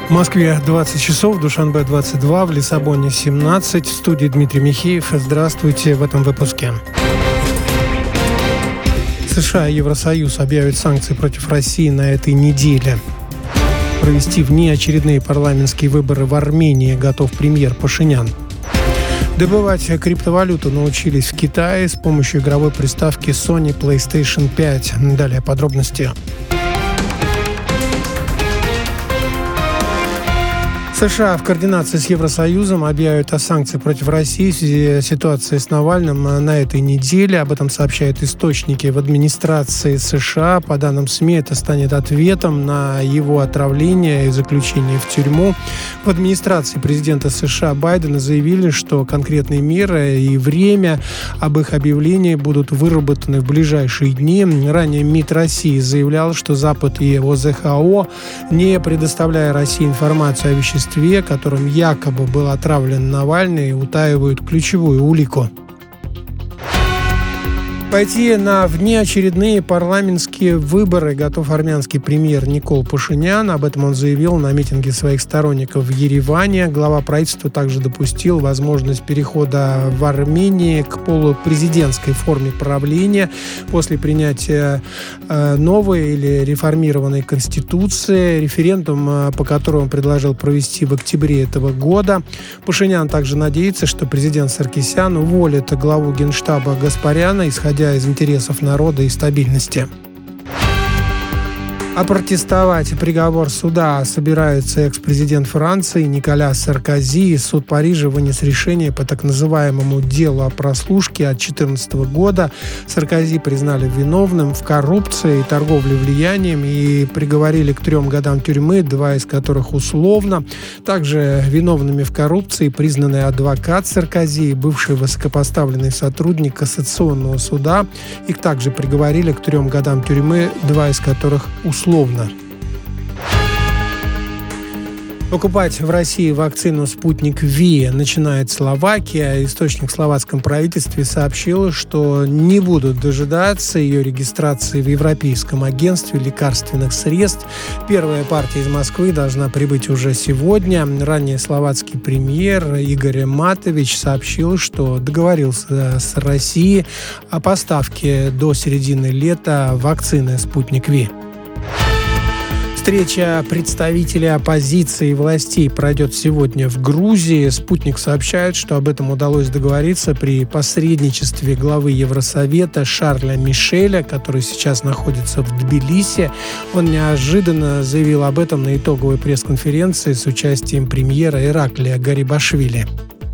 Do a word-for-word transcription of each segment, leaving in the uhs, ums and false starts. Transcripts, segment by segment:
В Москве двадцать часов, в Душанбе двадцать два, в Лиссабоне семнадцать. В студии Дмитрий Михеев. Здравствуйте в этом выпуске. США и Евросоюз объявят санкции против России на этой неделе. Провести внеочередные парламентские выборы в Армении готов премьер Пашинян. Добывать криптовалюту научились в Китае с помощью игровой приставки Sony PlayStation пять. Далее подробности. США в координации с Евросоюзом объявят о санкциях против России в связи с ситуацией с Навальным на этой неделе. Об этом сообщают источники в администрации США. По данным СМИ, это станет ответом на его отравление и заключение в тюрьму. В администрации президента США Байдена заявили, что конкретные меры и время об их объявлении будут выработаны в ближайшие дни. Ранее МИД России заявлял, что Запад и ОЗХО, не предоставляя России информацию о веществе, которым якобы был отравлен Навальный, утаивают ключевую улику. Пойти на внеочередные парламентские выборы готов армянский премьер Никол Пашинян. Об этом он заявил на митинге своих сторонников в Ереване. Глава правительства также допустил возможность перехода в Армении к полупрезидентской форме правления после принятия новой или реформированной конституции. Референдум, по которому он предложил провести в октябре этого года. Пашинян также надеется, что президент Саркисян уволит главу Генштаба Гаспаряна, исходя из интересов народа и стабильности. Опротестовать приговор суда собирается экс-президент Франции Николя Саркози. Суд Парижа вынес решение по так называемому делу о прослушке от две тысячи четырнадцатого года. Саркози признали виновным в коррупции и торговле влиянием и приговорили к трем годам тюрьмы, два из которых условно. Также виновными в коррупции признаны адвокат Саркози и бывший высокопоставленный сотрудник Кассационного суда. Их также приговорили к трем годам тюрьмы, два из которых условно. Условно. Покупать в России вакцину «Спутник Ви» начинает Словакия. Источник в словацком правительстве сообщил, что не будут дожидаться ее регистрации в Европейском агентстве лекарственных средств. Первая партия из Москвы должна прибыть уже сегодня. Ранее словацкий премьер Игорь Матович сообщил, что договорился с Россией о поставке до середины лета вакцины «Спутник Ви». Встреча представителей оппозиции и властей пройдет сегодня в Грузии. «Спутник» сообщает, что об этом удалось договориться при посредничестве главы Евросовета Шарля Мишеля, который сейчас находится в Тбилиси. Он неожиданно заявил об этом на итоговой пресс-конференции с участием премьера Ираклия Гарибашвили.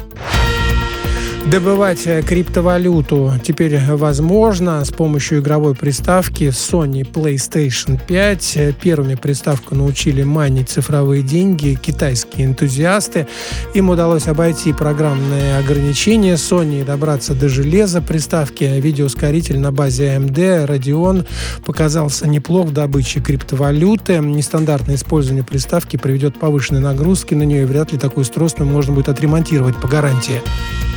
Добывать криптовалюту теперь возможно с помощью игровой приставки Sony PlayStation пять. Первыми приставку научили майнить цифровые деньги китайские энтузиасты. Им удалось обойти программные ограничения Sony и добраться до железа приставки. Видеоускоритель на базе эй эм ди Radeon показался неплох в добыче криптовалюты. Нестандартное использование приставки приведет к повышенной нагрузке на нее, и вряд ли такое устройство можно будет отремонтировать по гарантии.